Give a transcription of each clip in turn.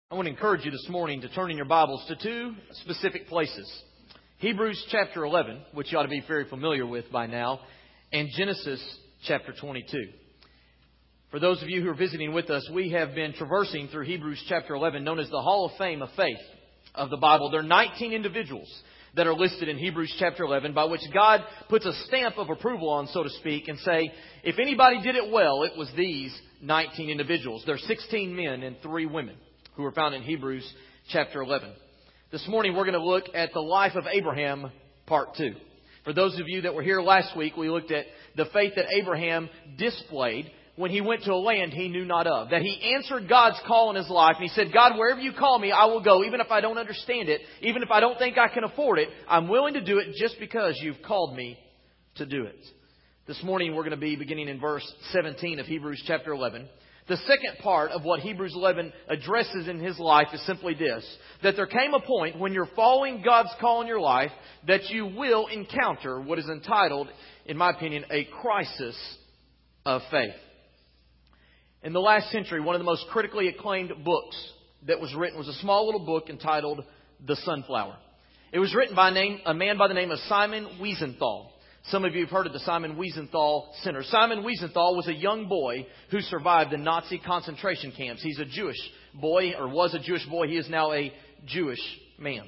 I want to encourage you this morning to turn in your Bibles to two specific places. Hebrews chapter 11, which you ought to be very familiar with by now, and Genesis chapter 22. For those of you who are visiting with us, we have been traversing through Hebrews chapter 11, known as the Hall of Fame of Faith of the Bible. There are 19 individuals that are listed in Hebrews chapter 11, by which God puts a stamp of approval on, so to speak, and say, if anybody did it well, it was these 19 individuals. There are 16 men and 3 women who are found in Hebrews chapter 11. This morning we're going to look at the life of Abraham, part 2. For those of you that were here last week, we looked at the faith that Abraham displayed when he went to a land he knew not of. That he answered God's call in his life, and he said, God, wherever you call me, I will go, even if I don't understand it, even if I don't think I can afford it. I'm willing to do it just because you've called me to do it. This morning we're going to be beginning in verse 17 of Hebrews chapter 11. The second part of what Hebrews 11 addresses in his life is simply this, that there came a point when you're following God's call in your life that you will encounter what is entitled, in my opinion, a crisis of faith. In the last century, one of the most critically acclaimed books that was written was a small little book entitled The Sunflower. It was written by a man by the name of Simon Wiesenthal. Some of you have heard of the Simon Wiesenthal Center. Simon Wiesenthal was a young boy who survived the Nazi concentration camps. He's a Jewish boy, or was a Jewish boy. He is now a Jewish man.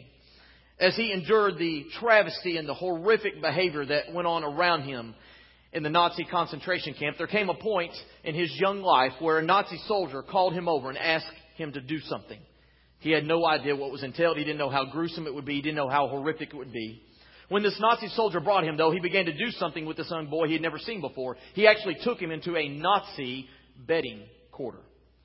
As he endured the travesty and the horrific behavior that went on around him in the Nazi concentration camp, there came a point in his young life where a Nazi soldier called him over and asked him to do something. He had no idea what was entailed. He didn't know how gruesome it would be. He didn't know how horrific it would be. When this Nazi soldier brought him, though, he began to do something with this young boy he had never seen before. He actually took him into a Nazi bedding quarter.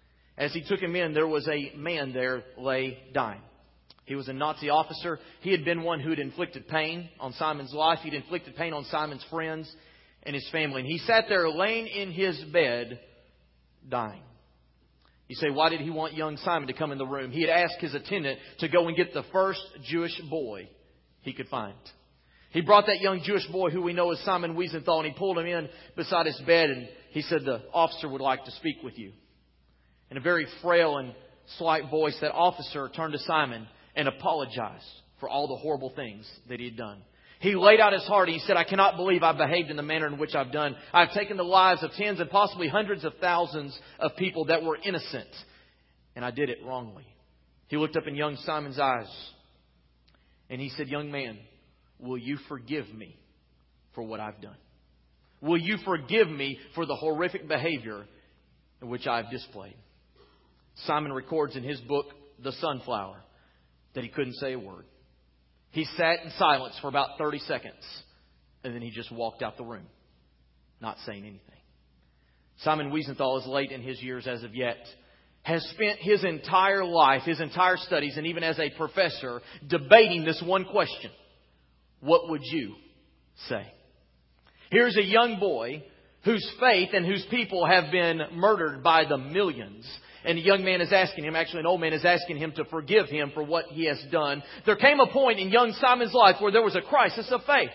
As he took him in, there was a man there lay dying. He was a Nazi officer. He had been one who had inflicted pain on Simon's life. He'd inflicted pain on Simon's friends and his family. And he sat there laying in his bed, dying. You say, why did he want young Simon to come in the room? He had asked his attendant to go and get the first Jewish boy he could find. He brought that young Jewish boy who we know as Simon Wiesenthal, and he pulled him in beside his bed, and he said, the officer would like to speak with you. In a very frail and slight voice, that officer turned to Simon and apologized for all the horrible things that he had done. He laid out his heart. He said, I cannot believe I've behaved in the manner in which I've done. I've taken the lives of tens and possibly hundreds of thousands of people that were innocent, and I did it wrongly. He looked up in young Simon's eyes, and he said, young man, will you forgive me for what I've done? Will you forgive me for the horrific behavior in which I've displayed? Simon records in his book, The Sunflower, that he couldn't say a word. He sat in silence for about 30 seconds, and then he just walked out the room, not saying anything. Simon Wiesenthal is late in his years as of yet, has spent his entire life, his entire studies, and even as a professor, debating this one question. What would you say? Here's a young boy whose faith and whose people have been murdered by the millions. And a young man is asking him, actually an old man is asking him to forgive him for what he has done. There came a point in young Simon's life where there was a crisis of faith.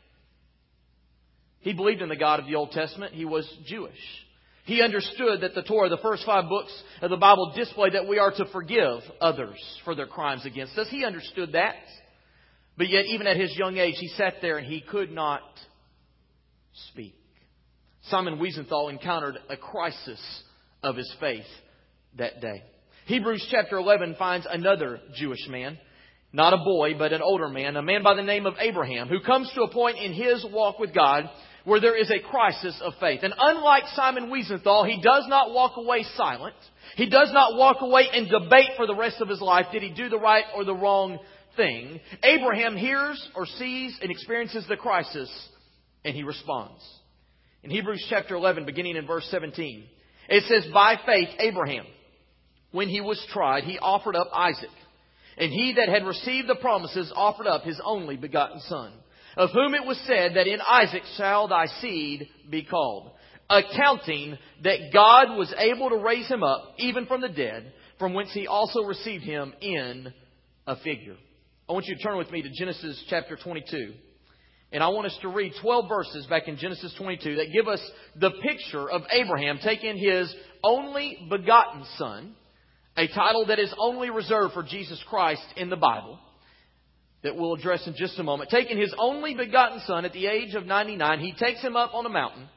He believed in the God of the Old Testament. He was Jewish. He understood that the Torah, the first 5 books of the Bible, displayed that we are to forgive others for their crimes against us. He understood that. But yet, even at his young age, he sat there and he could not speak. Simon Wiesenthal encountered a crisis of his faith that day. Hebrews chapter 11 finds another Jewish man, not a boy, but an older man, a man by the name of Abraham, who comes to a point in his walk with God where there is a crisis of faith. And unlike Simon Wiesenthal, he does not walk away silent. He does not walk away and debate for the rest of his life. Did he do the right or the wrong thing? Abraham hears or sees and experiences the crisis, and he responds. In Hebrews chapter 11, beginning in verse 17, it says, by faith Abraham, when he was tried, he offered up Isaac. And he that had received the promises offered up his only begotten son, of whom it was said that in Isaac shall thy seed be called, accounting that God was able to raise him up even from the dead, from whence he also received him in a figure. I want you to turn with me to Genesis chapter 22. And I want us to read 12 verses back in Genesis 22 that give us the picture of Abraham taking his only begotten son, a title that is only reserved for Jesus Christ in the Bible, that we'll address in just a moment. Taking His only begotten Son at the age of 99, He takes Him up on a mountain,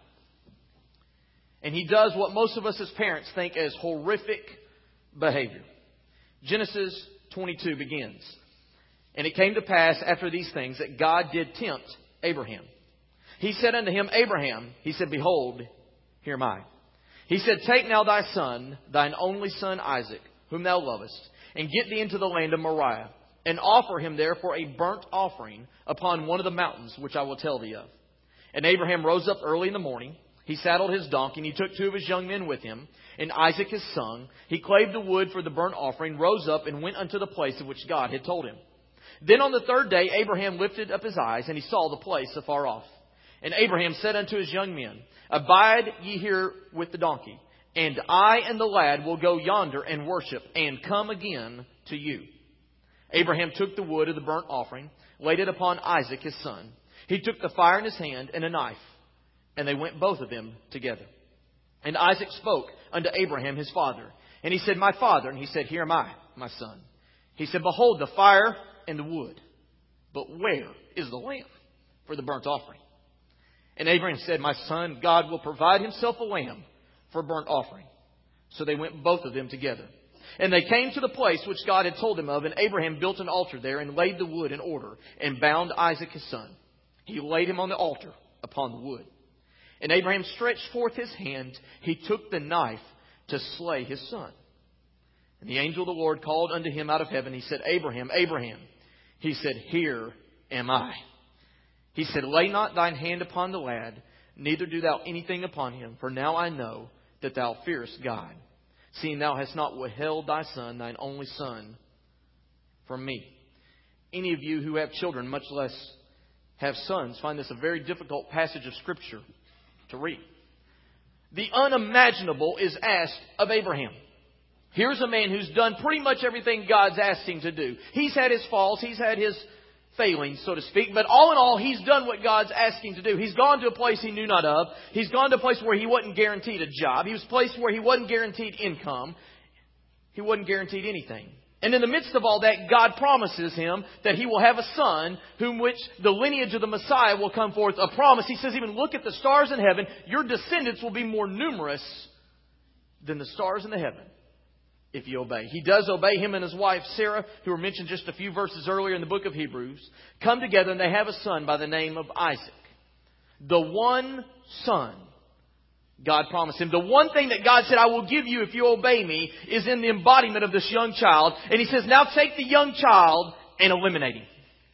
and He does what most of us as parents think as horrific behavior. Genesis 22 begins. And it came to pass after these things that God did tempt Abraham. He said unto him, Abraham, He said, Behold, here am I. He said, Take now thy son, thine only son Isaac, whom thou lovest, and get thee into the land of Moriah, and offer him there for a burnt offering upon one of the mountains which I will tell thee of. And Abraham rose up early in the morning. He saddled his donkey, and he took 2 of his young men with him, and Isaac his son. He clave the wood for the burnt offering, rose up, and went unto the place of which God had told him. Then on the 3rd day Abraham lifted up his eyes, and he saw the place afar off. And Abraham said unto his young men, Abide ye here with the donkey, and I and the lad will go yonder and worship, and come again to you. Abraham took the wood of the burnt offering, laid it upon Isaac his son. He took the fire in his hand and a knife, and they went both of them together. And Isaac spoke unto Abraham his father, and he said, My father. And he said, Here am I, my son. He said, Behold the fire and the wood, but where is the lamb for the burnt offering? And Abraham said, My son, God will provide Himself a lamb for a burnt offering. So they went both of them together. And they came to the place which God had told him of, and Abraham built an altar there, and laid the wood in order, and bound Isaac his son. He laid him on the altar upon the wood. And Abraham stretched forth his hand. He took the knife to slay his son. And the angel of the Lord called unto him out of heaven. He said, Abraham, Abraham. He said, Here am I. He said, Lay not thine hand upon the lad, neither do thou anything upon him. For now I know that thou fearest God, seeing thou hast not withheld thy son, thine only son, from me. Any of you who have children, much less have sons, find this a very difficult passage of Scripture to read. The unimaginable is asked of Abraham. Here's a man who's done pretty much everything God's asked him to do. He's had his faults, he's had his failings, so to speak. But all in all, he's done what God's asked him to do. He's gone to a place he knew not of. He's gone to a place where he wasn't guaranteed a job. He was placed where he wasn't guaranteed income. He wasn't guaranteed anything. And in the midst of all that, God promises him that he will have a son whom which the lineage of the Messiah will come forth. A promise. He says, even look at the stars in heaven. Your descendants will be more numerous than the stars in the heaven if you obey. He does obey. Him and his wife Sarah, who were mentioned just a few verses earlier in the book of Hebrews, come together and they have a son by the name of Isaac. The one son God promised him. The one thing that God said, I will give you if you obey me, is in the embodiment of this young child. And He says, now take the young child and eliminate him.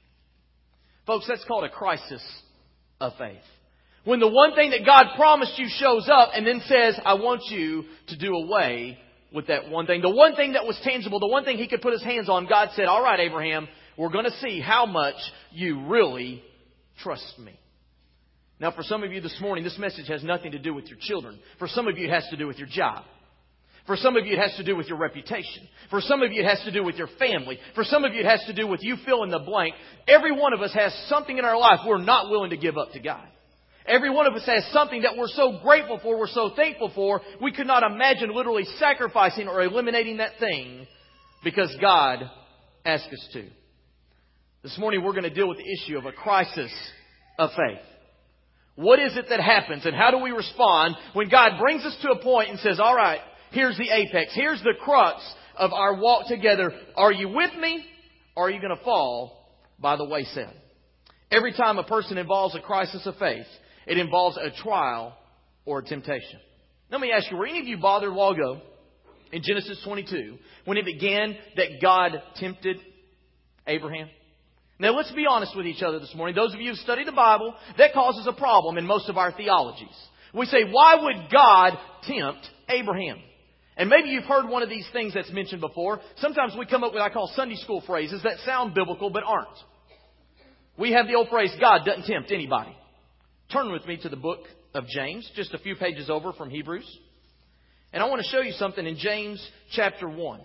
Folks, that's called a crisis of faith. When the one thing that God promised you shows up and then says, I want you to do away with that one thing. The one thing that was tangible, the one thing He could put His hands on, God said, all right, Abraham, we're going to see how much you really trust me. Now, for some of you this morning, this message has nothing to do with your children. For some of you, it has to do with your job. For some of you, it has to do with your reputation. For some of you, it has to do with your family. For some of you, it has to do with you fill in the blank. Every one of us has something in our life we're not willing to give up to God. Every one of us has something that we're so grateful for, we're so thankful for, we could not imagine literally sacrificing or eliminating that thing because God asked us to. This morning, we're going to deal with the issue of a crisis of faith. What is it that happens and how do we respond when God brings us to a point and says, all right, here's the apex. Here's the crux of our walk together. Are you with me or are you going to fall by the wayside? Every time a person involves a crisis of faith, it involves a trial or a temptation. Let me ask you, were any of you bothered a while ago in Genesis 22 when it began that God tempted Abraham? Now, let's be honest with each other this morning. Those of you who study the Bible, that causes a problem in most of our theologies. We say, why would God tempt Abraham? And maybe you've heard one of these things that's mentioned before. Sometimes we come up with what I call Sunday school phrases that sound biblical but aren't. We have the old phrase, God doesn't tempt anybody. Turn with me to the book of James, just a few pages over from Hebrews. And I want to show you something in James chapter 1.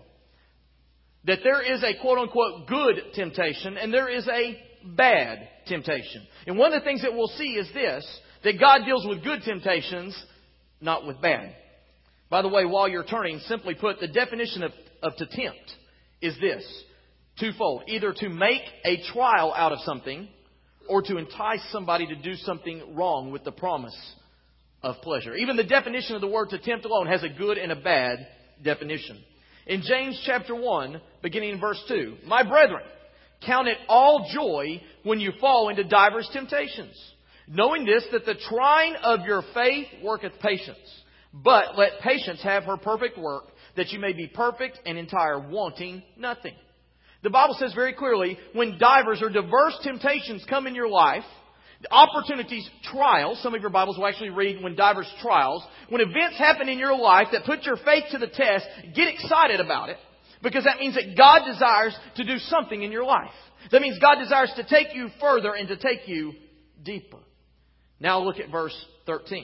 That there is a quote-unquote good temptation and there is a bad temptation. And one of the things that we'll see is this, that God deals with good temptations, not with bad. By the way, while you're turning, simply put, the definition of of to tempt is this: twofold. Either to make a trial out of something, or to entice somebody to do something wrong with the promise of pleasure. Even the definition of the word to tempt alone has a good and a bad definition. In James chapter 1, beginning in verse 2, "My brethren, count it all joy when you fall into divers temptations, knowing this, that the trying of your faith worketh patience. But let patience have her perfect work, that you may be perfect and entire, wanting nothing." The Bible says very clearly, when divers or diverse temptations come in your life, opportunities, trials, some of your Bibles will actually read when divers trials, when events happen in your life that put your faith to the test, get excited about it, because that means that God desires to do something in your life. That means God desires to take you further and to take you deeper. Now look at verse 13.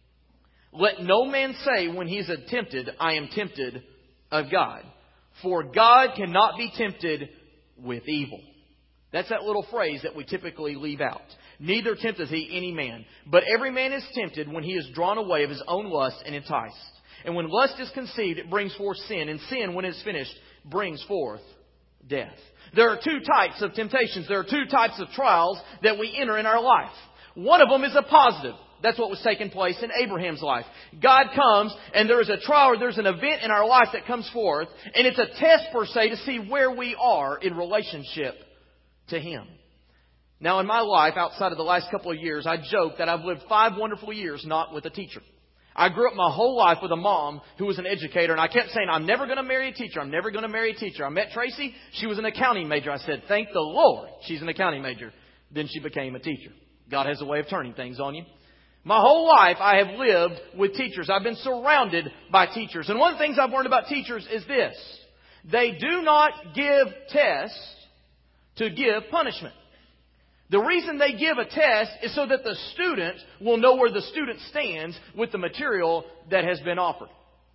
"Let no man say when he is tempted, I am tempted of God. For God cannot be tempted with evil." That's that little phrase that we typically leave out. "Neither tempteth he any man. But every man is tempted when he is drawn away of his own lust and enticed. And when lust is conceived, it brings forth sin. And sin, when it is finished, brings forth death." There are two types of temptations. There are two types of trials that we enter in our life. One of them is a positive. That's what was taking place in Abraham's life. God comes and there is a trial or there's an event in our life that comes forth, and it's a test per se to see where we are in relationship to Him. Now in my life, outside of the last couple of years, I joke that I've lived 5 wonderful years not with a teacher. I grew up my whole life with a mom who was an educator, and I kept saying, "I'm never going to marry a teacher. I'm never going to marry a teacher." I met Tracy. She was an accounting major. I said, "Thank the Lord she's an accounting major." Then she became a teacher. God has a way of turning things on you. My whole life I have lived with teachers. I've been surrounded by teachers. And one of the things I've learned about teachers is this: they do not give tests to give punishment. The reason they give a test is so that the student will know where the student stands with the material that has been offered.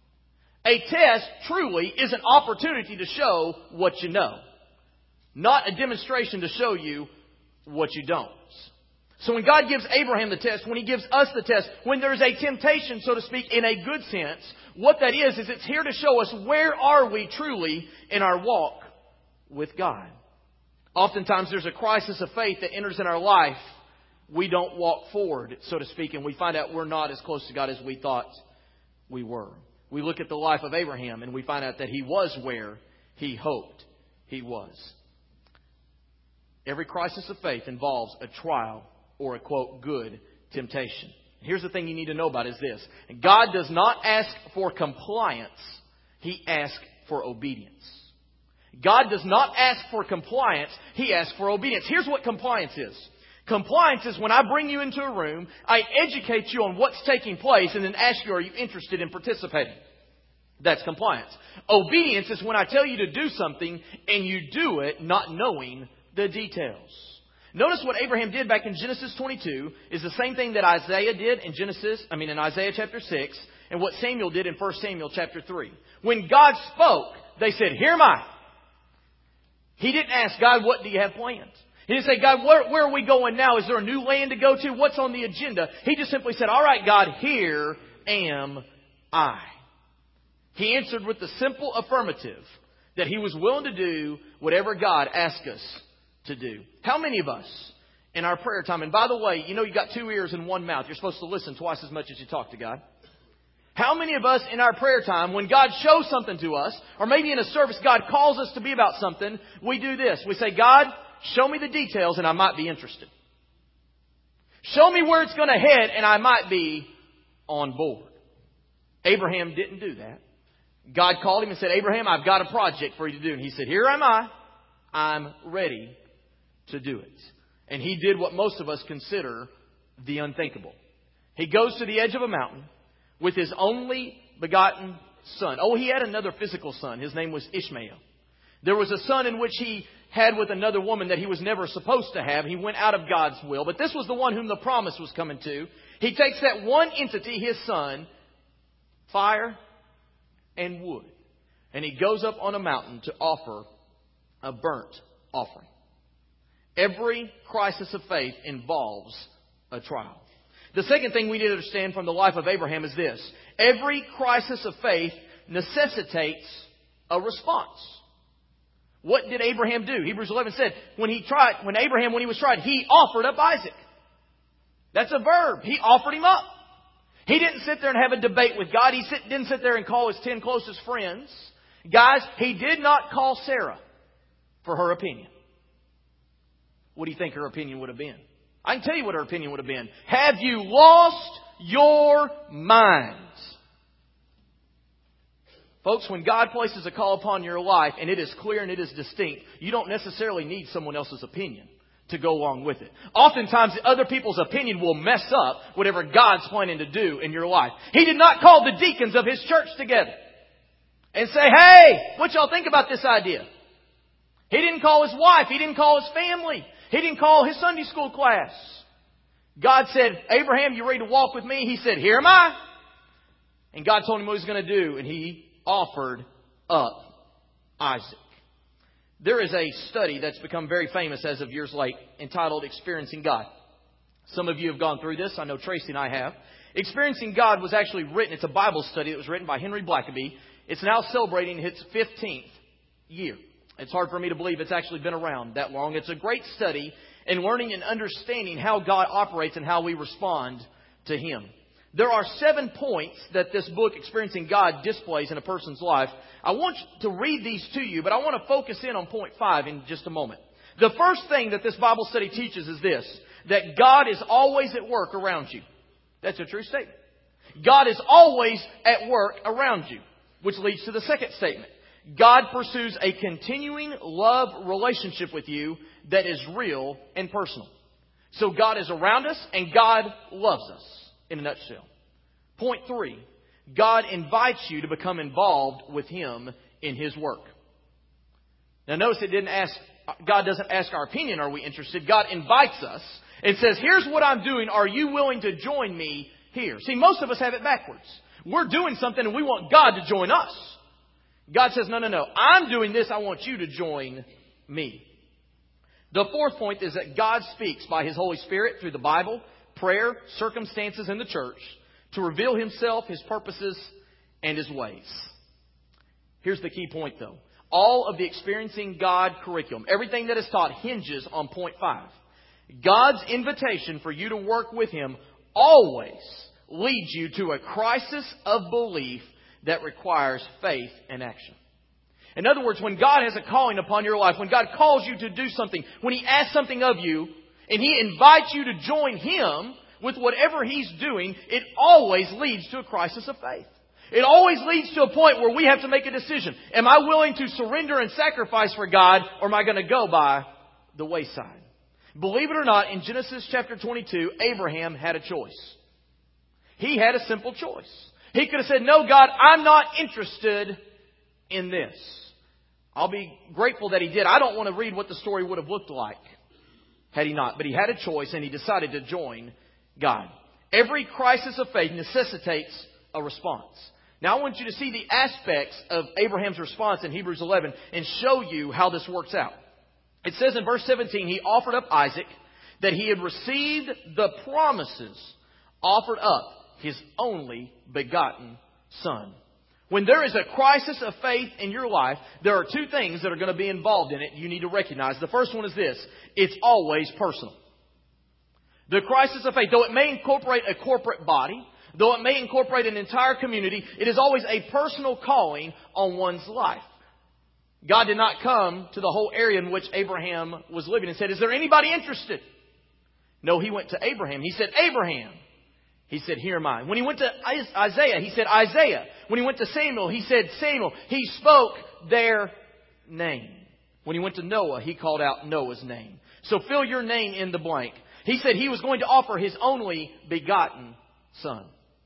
A test truly is an opportunity to show what you know, not a demonstration to show you what you don't. So when God gives Abraham the test, when He gives us the test, when there's a temptation, so to speak, in a good sense, what that is it's here to show us where are we truly in our walk with God. Oftentimes there's a crisis of faith that enters in our life. We don't walk forward, so to speak, and we find out we're not as close to God as we thought we were. We look at the life of Abraham and we find out that he was where he hoped he was. Every crisis of faith involves a trial or a, quote, good temptation. Here's the thing you need to know about is this: God does not ask for compliance. He asks for obedience. God does not ask for compliance. He asks for obedience. Here's what compliance is. Compliance is when I bring you into a room, I educate you on what's taking place, and then ask you, are you interested in participating? That's compliance. Obedience is when I tell you to do something and you do it not knowing the details. Notice what Abraham did back in Genesis 22 is the same thing that Isaiah did in Isaiah chapter 6, and what Samuel did in 1 Samuel chapter 3. When God spoke, they said, "Here am I." He didn't ask, "God, what do you have planned?" He didn't say, "God, where are we going now? Is there a new land to go to? What's on the agenda?" He just simply said, "All right, God, here am I." He answered with the simple affirmative that he was willing to do whatever God asked us to do. How many of us in our prayer time, and by the way, you got 2 ears and 1 mouth. You're supposed to listen twice as much as you talk to God. How many of us in our prayer time, when God shows something to us, or maybe in a service God calls us to be about something, we do this. We say, "God, show me the details and I might be interested. Show me where it's going to head and I might be on board." Abraham didn't do that. God called him and said, "Abraham, I've got a project for you to do." And he said, "Here am I. I'm ready to do it." And he did what most of us consider the unthinkable. He goes to the edge of a mountain with his only begotten son. Oh, he had another physical son. His name was Ishmael. There was a son in which he had with another woman that he was never supposed to have. He went out of God's will. But this was the one whom the promise was coming to. He takes that one entity, his son, fire and wood, and he goes up on a mountain to offer a burnt offering. Every crisis of faith involves a trial. The second thing we need to understand from the life of Abraham is this: every crisis of faith necessitates a response. What did Abraham do? Hebrews 11 said, when he was tried, he offered up Isaac. That's a verb. He offered him up. He didn't sit there and have a debate with God. He didn't sit there and call his 10 closest friends. Guys, he did not call Sarah for her opinion. What do you think her opinion would have been? I can tell you what her opinion would have been. Have you lost your mind? Folks, when God places a call upon your life and it is clear and it is distinct, you don't necessarily need someone else's opinion to go along with it. Oftentimes, other people's opinion will mess up whatever God's planning to do in your life. He did not call the deacons of His church together and say, hey, what y'all think about this idea? He didn't call his wife. He didn't call his family. He didn't call his Sunday school class. God said, Abraham, you ready to walk with me? He said, here am I. And God told him what He was going to do, and he offered up Isaac. There is a study that's become very famous as of years late entitled Experiencing God. Some of you have gone through this. I know Tracy and I have. Experiencing God was actually written. It's a Bible study that was written by Henry Blackaby. It's now celebrating its 15th year. It's hard for me to believe it's actually been around that long. It's a great study in learning and understanding how God operates and how we respond to Him. There are 7 points that this book, Experiencing God, displays in a person's life. I want to read these to you, but I want to focus in on point 5 in just a moment. The first thing that this Bible study teaches is this, that God is always at work around you. That's a true statement. God is always at work around you, which leads to the second statement. God pursues a continuing love relationship with you that is real and personal. So God is around us and God loves us. In a nutshell. Point 3. God invites you to become involved with Him in His work. Now notice God doesn't ask our opinion, are we interested? God invites us and says, here's what I'm doing. Are you willing to join me here? See, most of us have it backwards. We're doing something and we want God to join us. God says, no. I'm doing this. I want you to join me. The fourth point is that God speaks by His Holy Spirit through the Bible, prayer, circumstances, in the church to reveal Himself, His purposes, and His ways. Here's the key point, though. All of the Experiencing God curriculum, everything that is taught hinges on point 5. God's invitation for you to work with Him always leads you to a crisis of belief that requires faith and action. In other words, when God has a calling upon your life, when God calls you to do something, when He asks something of you, and He invites you to join Him with whatever He's doing, it always leads to a crisis of faith. It always leads to a point where we have to make a decision. Am I willing to surrender and sacrifice for God, or am I going to go by the wayside? Believe it or not, in Genesis chapter 22, Abraham had a choice. He had a simple choice. He could have said, no, God, I'm not interested in this. I'll be grateful that he did. I don't want to read what the story would have looked like had he not. But he had a choice and he decided to join God. Every crisis of faith necessitates a response. Now I want you to see the aspects of Abraham's response in Hebrews 11 and show you how this works out. It says in verse 17, he offered up Isaac, that he had received the promises, offered up his only begotten son. When there is a crisis of faith in your life, there are 2 things that are going to be involved in it you need to recognize. The first one is this: it's always personal. The crisis of faith, though it may incorporate a corporate body, though it may incorporate an entire community, it is always a personal calling on one's life. God did not come to the whole area in which Abraham was living and said, is there anybody interested? No, he went to Abraham. He said, Abraham. He said, here am I. When he went to Isaiah, he said, Isaiah. When he went to Samuel, he said, Samuel. He spoke their name. When he went to Noah, he called out Noah's name. So fill your name in the blank. He said he was going to offer his only begotten son.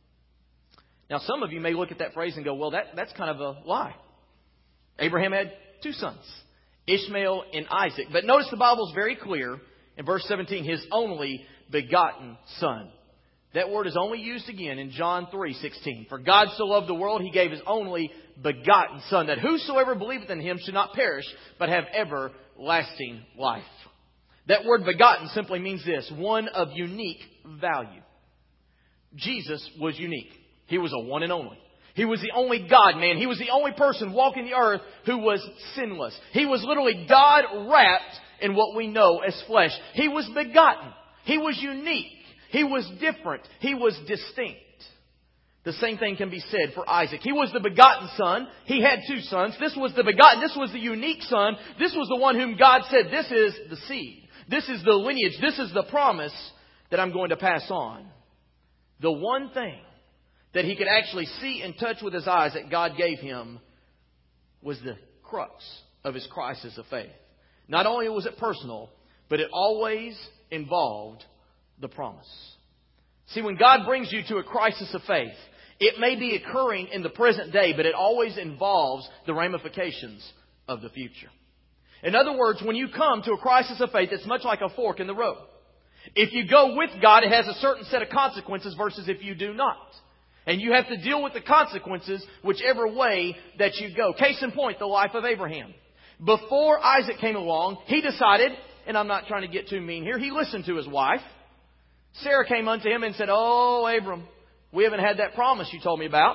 Now, some of you may look at that phrase and go, well, that's kind of a lie. Abraham had 2 sons, Ishmael and Isaac. But notice the Bible's very clear in verse 17, his only begotten son. That word is only used again in John 3:16. For God so loved the world, He gave His only begotten Son, that whosoever believeth in Him should not perish, but have everlasting life. That word begotten simply means this: one of unique value. Jesus was unique. He was a one and only. He was the only God-man. He was the only person walking the earth who was sinless. He was literally God wrapped in what we know as flesh. He was begotten. He was unique. He was different. He was distinct. The same thing can be said for Isaac. He was the begotten son. He had two sons. This was the begotten. This was the unique son. This was the one whom God said, this is the seed. This is the lineage. This is the promise that I'm going to pass on. The one thing that he could actually see and touch with his eyes that God gave him was the crux of his crisis of faith. Not only was it personal, but it always involved the promise. See, when God brings you to a crisis of faith, it may be occurring in the present day, but it always involves the ramifications of the future. In other words, when you come to a crisis of faith, it's much like a fork in the road. If you go with God, it has a certain set of consequences versus if you do not. And you have to deal with the consequences whichever way that you go. Case in point, the life of Abraham. Before Isaac came along, he decided, and I'm not trying to get too mean here, he listened to his wife. Sarah came unto him and said, "Oh, Abram, we haven't had that promise you told me about.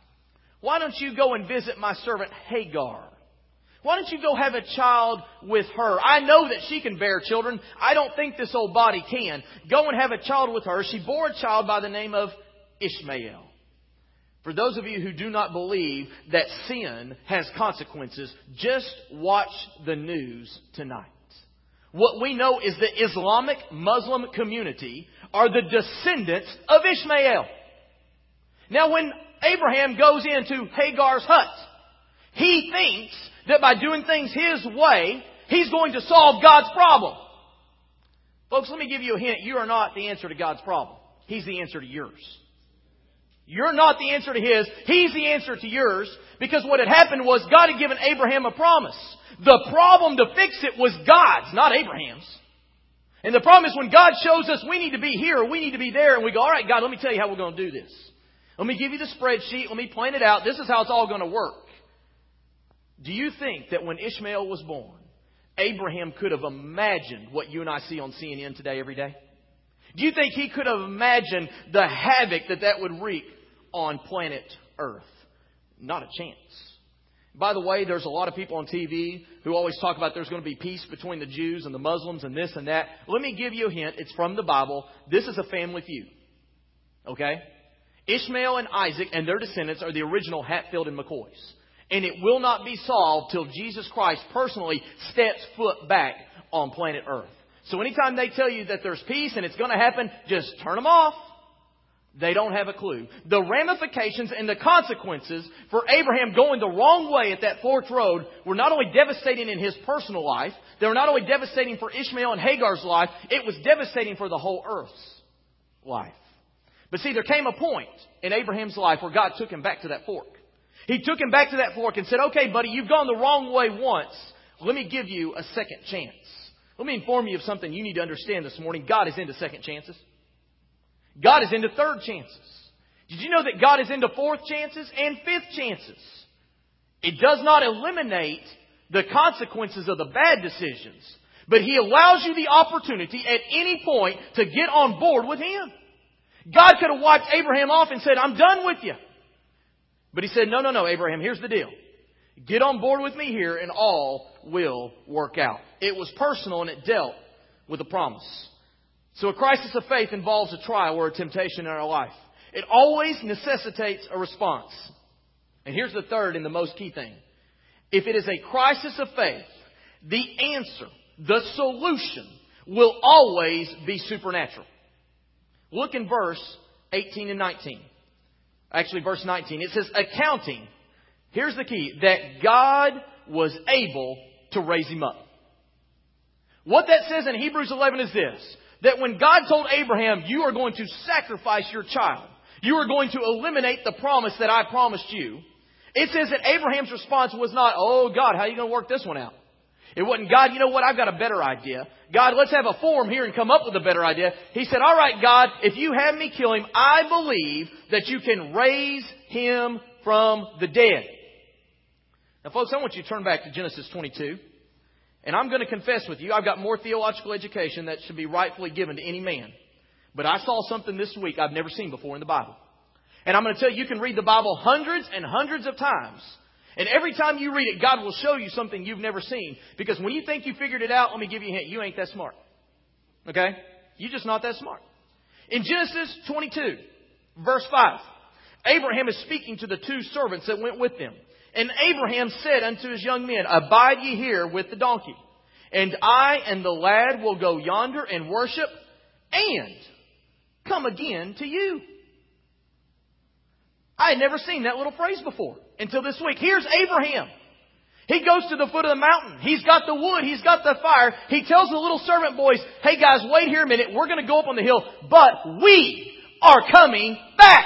Why don't you go and visit my servant Hagar? Why don't you go have a child with her? I know that she can bear children. I don't think this old body can. Go and have a child with her." She bore a child by the name of Ishmael. For those of you who do not believe that sin has consequences, just watch the news tonight. What we know is the Islamic Muslim community are the descendants of Ishmael. Now when Abraham goes into Hagar's hut, he thinks that by doing things his way, he's going to solve God's problem. Folks, let me give you a hint. You are not the answer to God's problem. He's the answer to yours. You're not the answer to his. He's the answer to yours. Because what had happened was God had given Abraham a promise. The problem to fix it was God's, not Abraham's. And the problem is when God shows us we need to be here, we need to be there, and we go, all right, God, let me tell you how we're going to do this. Let me give you the spreadsheet. Let me plan it out. This is how it's all going to work. Do you think that when Ishmael was born, Abraham could have imagined what you and I see on CNN today every day? Do you think he could have imagined the havoc that would wreak on planet Earth? Not a chance. By the way, there's a lot of people on TV who always talk about there's going to be peace between the Jews and the Muslims and this and that. Let me give you a hint. It's from the Bible. This is a family feud. Okay? Ishmael and Isaac and their descendants are the original Hatfield and McCoys. And it will not be solved till Jesus Christ personally steps foot back on planet Earth. So anytime they tell you that there's peace and it's going to happen, just turn them off. They don't have a clue. The ramifications and the consequences for Abraham going the wrong way at that forked road were not only devastating in his personal life, they were not only devastating for Ishmael and Hagar's life, it was devastating for the whole earth's life. But see, there came a point in Abraham's life where God took him back to that fork. He took him back to that fork and said, okay, buddy, you've gone the wrong way once. Let me give you a second chance. Let me inform you of something you need to understand this morning. God is into second chances. God is into third chances. Did you know that God is into fourth chances and fifth chances? It does not eliminate the consequences of the bad decisions, but He allows you the opportunity at any point to get on board with Him. God could have wiped Abraham off and said, I'm done with you. But He said, no, Abraham, here's the deal. Get on board with me here and all will work out. It was personal and it dealt with a promise. So a crisis of faith involves a trial or a temptation in our life. It always necessitates a response. And here's the third and the most key thing. If it is a crisis of faith, the answer, the solution, will always be supernatural. Look in verse 18 and 19. Actually, verse 19. It says, accounting. Here's the key. That God was able to raise him up. What that says in Hebrews 11 is this. That when God told Abraham, you are going to sacrifice your child. You are going to eliminate the promise that I promised you. It says that Abraham's response was not, oh God, how are you going to work this one out? It wasn't, God, you know what? I've got a better idea. God, let's have a forum here and come up with a better idea. He said, all right, God, if you have me kill him, I believe that you can raise him from the dead. Now, folks, I want you to turn back to Genesis 22. And I'm going to confess with you, I've got more theological education that should be rightfully given to any man. But I saw something this week I've never seen before in the Bible. And I'm going to tell you, you can read the Bible hundreds and hundreds of times. And every time you read it, God will show you something you've never seen. Because when you think you figured it out, let me give you a hint. You ain't that smart. Okay? You're just not that smart. In Genesis 22, verse 5, Abraham is speaking to the two servants that went with them. And Abraham said unto his young men, Abide ye here with the donkey. And I and the lad will go yonder and worship and come again to you. I had never seen that little phrase before until this week. Here's Abraham. He goes to the foot of the mountain. He's got the wood. He's got the fire. He tells the little servant boys, hey guys, wait here a minute. We're going to go up on the hill, but we are coming back.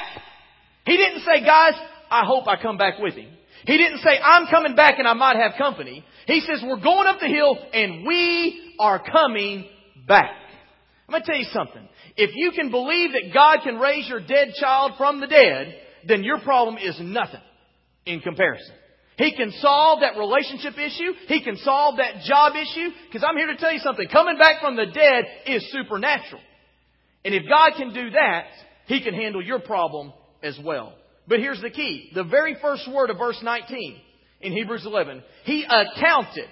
He didn't say, guys, I hope I come back with him. He didn't say, I'm coming back and I might have company. He says, we're going up the hill and we are coming back. I'm going to tell you something. If you can believe that God can raise your dead child from the dead, then your problem is nothing in comparison. He can solve that relationship issue. He can solve that job issue. Because I'm here to tell you something. Coming back from the dead is supernatural. And if God can do that, He can handle your problem as well. But here's the key. The very first word of verse 19 in Hebrews 11. He accounted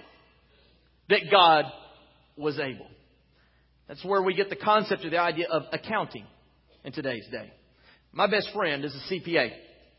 that God was able. That's where we get the concept of the idea of accounting in today's day. My best friend is a CPA.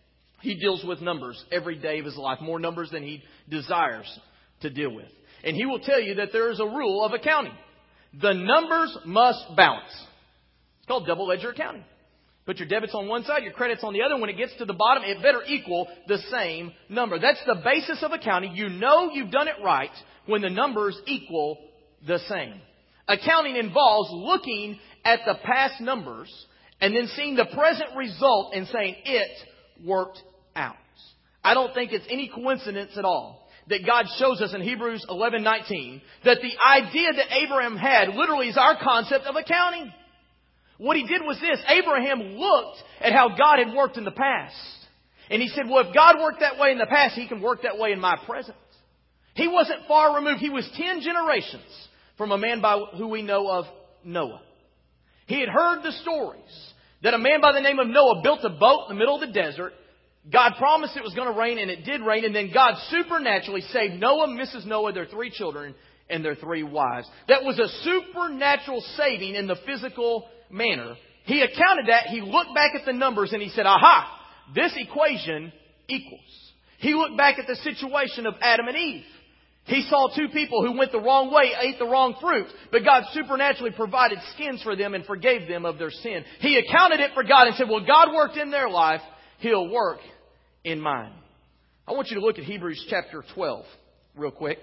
He deals with numbers every day of his life, more numbers than he desires to deal with. And he will tell you that there is a rule of accounting. The numbers must balance. It's called double ledger accounting. Put your debits on one side, your credits on the other. When it gets to the bottom, it better equal the same number. That's the basis of accounting. You know you've done it right when the numbers equal the same. Accounting involves looking at the past numbers and then seeing the present result and saying it worked out. I don't think it's any coincidence at all that God shows us in Hebrews 11:19 that the idea that Abraham had literally is our concept of accounting. What he did was this. Abraham looked at how God had worked in the past. And he said, well, if God worked that way in the past, He can work that way in my present. He wasn't far removed. He was 10 generations from a man by who we know of, Noah. He had heard the stories that a man by the name of Noah built a boat in the middle of the desert. God promised it was going to rain, and it did rain. And then God supernaturally saved Noah, Mrs. Noah, their 3 children, and their 3 wives. That was a supernatural saving in the physical manner. He accounted that. He looked back at the numbers and he said, aha, this equation equals. He looked back at the situation of Adam and Eve. He saw 2 people who went the wrong way, ate the wrong fruit, but God supernaturally provided skins for them and forgave them of their sin. He accounted it for God and said, well, God worked in their life. He'll work in mine. I want you to look at Hebrews chapter 12 real quick.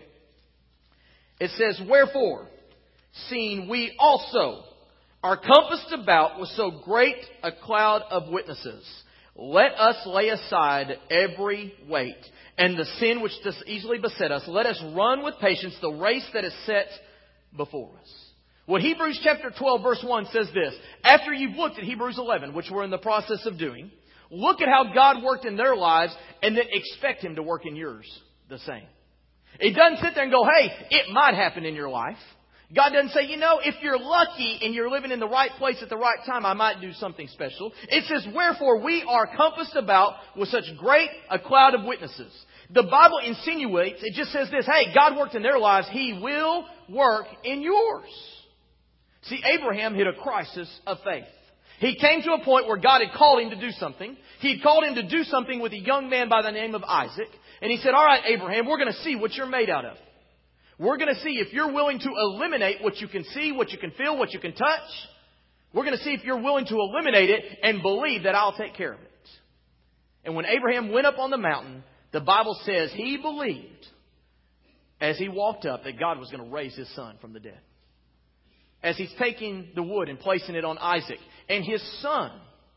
It says, wherefore, seeing we also are compassed about with so great a cloud of witnesses, let us lay aside every weight and the sin which does easily beset us. Let us run with patience the race that is set before us. Well, Hebrews chapter 12 verse 1 says this. After you've looked at Hebrews 11, which we're in the process of doing, look at how God worked in their lives and then expect Him to work in yours the same. It doesn't sit there and go, hey, it might happen in your life. God doesn't say, if you're lucky and you're living in the right place at the right time, I might do something special. It says, wherefore we are compassed about with such great a cloud of witnesses. The Bible insinuates, it just says this, hey, God worked in their lives. He will work in yours. See, Abraham hit a crisis of faith. He came to a point where God had called him to do something. He had called him to do something with a young man by the name of Isaac. And He said, all right, Abraham, we're going to see what you're made out of. We're going to see if you're willing to eliminate what you can see, what you can feel, what you can touch. We're going to see if you're willing to eliminate it and believe that I'll take care of it. And when Abraham went up on the mountain, the Bible says he believed as he walked up that God was going to raise his son from the dead. As he's taking the wood and placing it on Isaac. And his son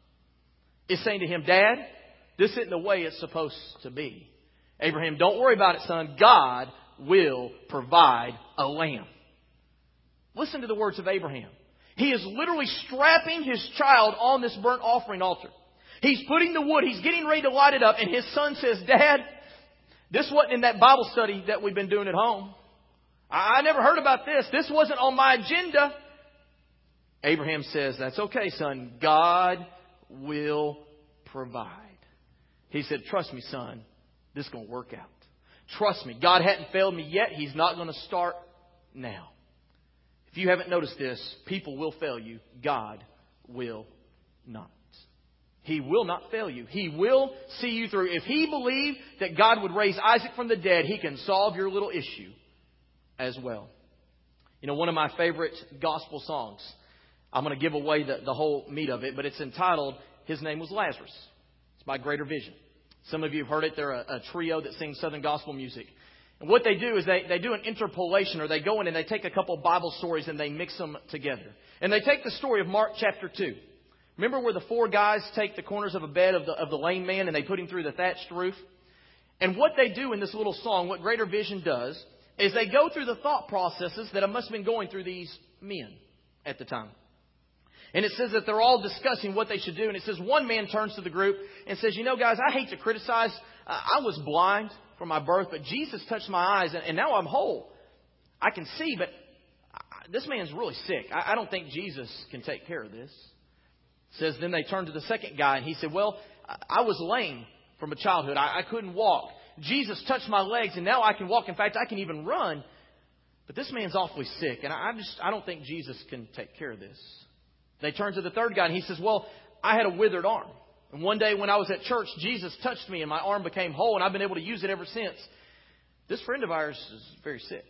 is saying to him, Dad, this isn't the way it's supposed to be. Abraham, don't worry about it, son. God will provide a lamb. Listen to the words of Abraham. He is literally strapping his child on this burnt offering altar. He's putting the wood. He's getting ready to light it up. And his son says, Dad, this wasn't in that Bible study that we've been doing at home. I never heard about this. This wasn't on my agenda. Abraham says, that's okay, son. God will provide. He said, trust me, son, this is going to work out. Trust me, God hadn't failed me yet. He's not going to start now. If you haven't noticed this, people will fail you. God will not. He will not fail you. He will see you through. If He believed that God would raise Isaac from the dead, He can solve your little issue as well. You know, one of my favorite gospel songs, I'm going to give away the whole meat of it, but it's entitled, His Name Was Lazarus. It's by Greater Vision. Some of you have heard it. They're a trio that sings Southern gospel music. And what they do is they do an interpolation, or they go in and they take a couple of Bible stories and they mix them together. And they take the story of Mark chapter 2. Remember where the 4 guys take the corners of a bed of the lame man and they put him through the thatched roof? And what they do in this little song, what Greater Vision does, is they go through the thought processes that must have been going through these men at the time. And it says that they're all discussing what they should do. And it says one man turns to the group and says, you know, guys, I hate to criticize. I was blind from my birth, but Jesus touched my eyes and now I'm whole. I can see, but this man's really sick. I don't think Jesus can take care of this. It says then they turned to the second guy and he said, well, I was lame from a childhood. I couldn't walk. Jesus touched my legs and now I can walk. In fact, I can even run. But this man's awfully sick and I don't think Jesus can take care of this. They turn to the third guy and he says, well, I had a withered arm. And one day when I was at church, Jesus touched me and my arm became whole and I've been able to use it ever since. This friend of ours is very sick.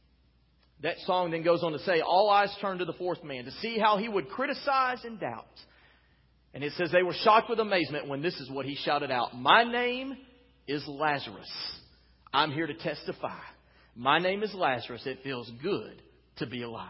That song then goes on to say, all eyes turned to the fourth man to see how he would criticize and doubt. And it says they were shocked with amazement when this is what he shouted out. My name is Lazarus. I'm here to testify. My name is Lazarus. It feels good to be alive.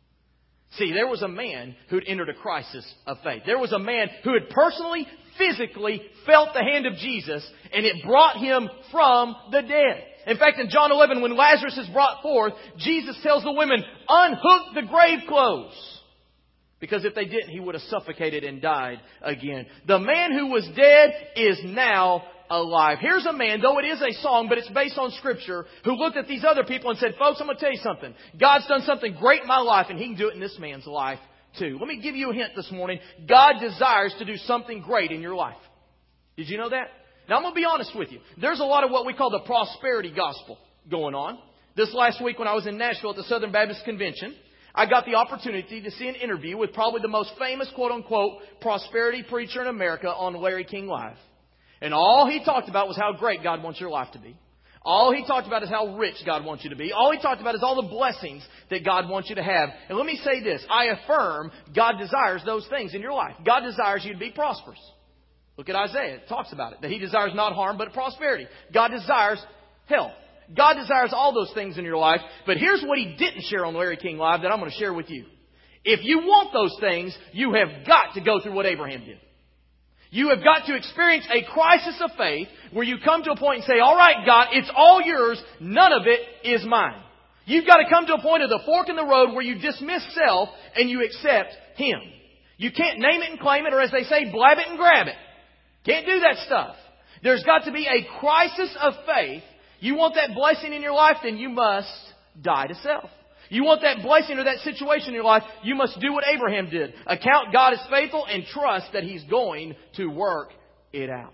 See, there was a man who'd entered a crisis of faith. There was a man who had personally, physically felt the hand of Jesus, and it brought him from the dead. In fact, in John 11, when Lazarus is brought forth, Jesus tells the women, unhook the grave clothes. Because if they didn't, he would have suffocated and died again. The man who was dead is now alive. Here's a man, though it is a song, but it's based on Scripture, who looked at these other people and said, folks, I'm going to tell you something. God's done something great in my life, and He can do it in this man's life too. Let me give you a hint this morning. God desires to do something great in your life. Did you know that? Now, I'm going to be honest with you. There's a lot of what we call the prosperity gospel going on. This last week when I was in Nashville at the Southern Baptist Convention, I got the opportunity to see an interview with probably the most famous, quote-unquote, prosperity preacher in America on Larry King Live. And all he talked about was how great God wants your life to be. All he talked about is how rich God wants you to be. All he talked about is all the blessings that God wants you to have. And let me say this. I affirm God desires those things in your life. God desires you to be prosperous. Look at Isaiah. It talks about it. That He desires not harm, but prosperity. God desires health. God desires all those things in your life. But here's what He didn't share on Larry King Live that I'm going to share with you. If you want those things, you have got to go through what Abraham did. You have got to experience a crisis of faith where you come to a point and say, all right, God, it's all yours. None of it is mine. You've got to come to a point of the fork in the road where you dismiss self and you accept Him. You can't name it and claim it, or as they say, blab it and grab it. Can't do that stuff. There's got to be a crisis of faith. You want that blessing in your life, then you must die to self. You want that blessing or that situation in your life, you must do what Abraham did. Account God as faithful and trust that He's going to work it out.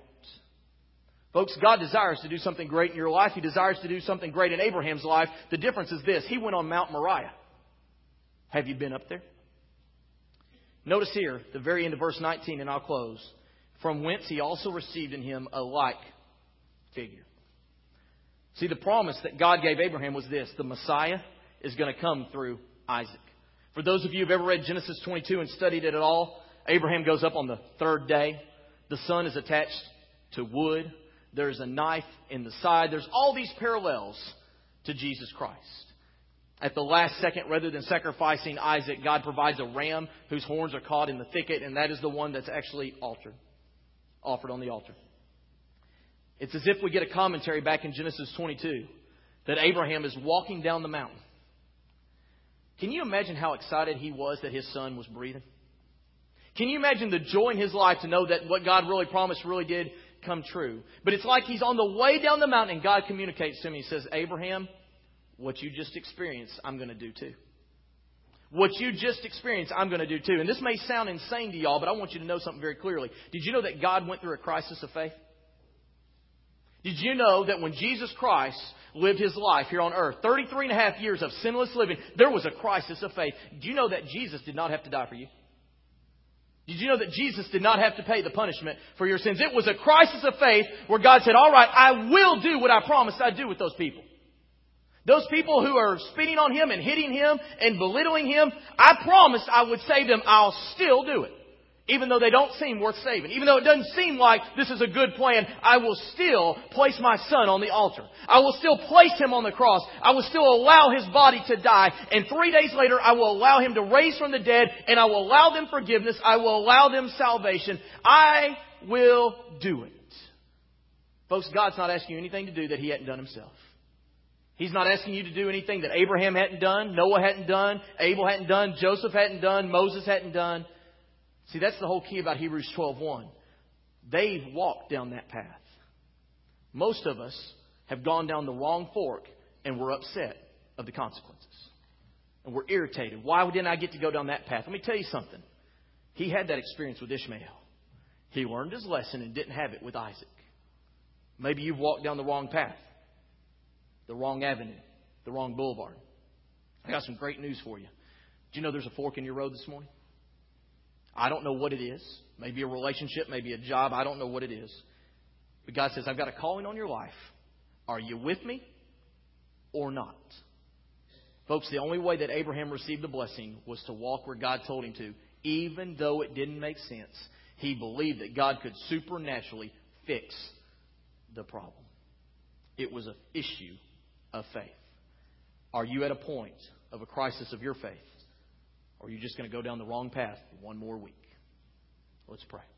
Folks, God desires to do something great in your life. He desires to do something great in Abraham's life. The difference is this. He went on Mount Moriah. Have you been up there? Notice here, the very end of verse 19, and I'll close. From whence He also received in him a like figure. See, the promise that God gave Abraham was this. The Messiah is going to come through Isaac. For those of you who have ever read Genesis 22 and studied it at all, Abraham goes up on the third day. The son is attached to wood. There's a knife in the side. There's all these parallels to Jesus Christ. At the last second, rather than sacrificing Isaac, God provides a ram whose horns are caught in the thicket, and that is the one that's actually offered on the altar. It's as if we get a commentary back in Genesis 22 that Abraham is walking down the mountain. Can you imagine how excited he was that his son was breathing? Can you imagine the joy in his life to know that what God really promised really did come true? But it's like he's on the way down the mountain and God communicates to him. He says, Abraham, what you just experienced, I'm going to do too. What you just experienced, I'm going to do too. And this may sound insane to y'all, but I want you to know something very clearly. Did you know that God went through a crisis of faith? Did you know that when Jesus Christ lived His life here on earth, 33 and a half years of sinless living, there was a crisis of faith? Do you know that Jesus did not have to die for you? Did you know that Jesus did not have to pay the punishment for your sins? It was a crisis of faith where God said, all right, I will do what I promised I'd do with those people. Those people who are spitting on Him and hitting Him and belittling Him, I promised I would save them. I'll still do it. Even though they don't seem worth saving. Even though it doesn't seem like this is a good plan, I will still place my Son on the altar. I will still place Him on the cross. I will still allow His body to die. And 3 days later, I will allow Him to raise from the dead. And I will allow them forgiveness. I will allow them salvation. I will do it. Folks, God's not asking you anything to do that He hadn't done Himself. He's not asking you to do anything that Abraham hadn't done, Noah hadn't done, Abel hadn't done, Joseph hadn't done, Moses hadn't done. See, that's the whole key about Hebrews 12:1. They've walked down that path. Most of us have gone down the wrong fork and we're upset of the consequences. And we're irritated. Why didn't I get to go down that path? Let me tell you something. He had that experience with Ishmael. He learned his lesson and didn't have it with Isaac. Maybe you've walked down the wrong path, the wrong avenue, the wrong boulevard. I got some great news for you. Do you know there's a fork in your road this morning? I don't know what it is. Maybe a relationship, maybe a job. I don't know what it is. But God says, I've got a calling on your life. Are you with me or not? Folks, the only way that Abraham received the blessing was to walk where God told him to. Even though it didn't make sense, he believed that God could supernaturally fix the problem. It was an issue of faith. Are you at a point of a crisis of your faith? Or are you just going to go down the wrong path one more week? Let's pray.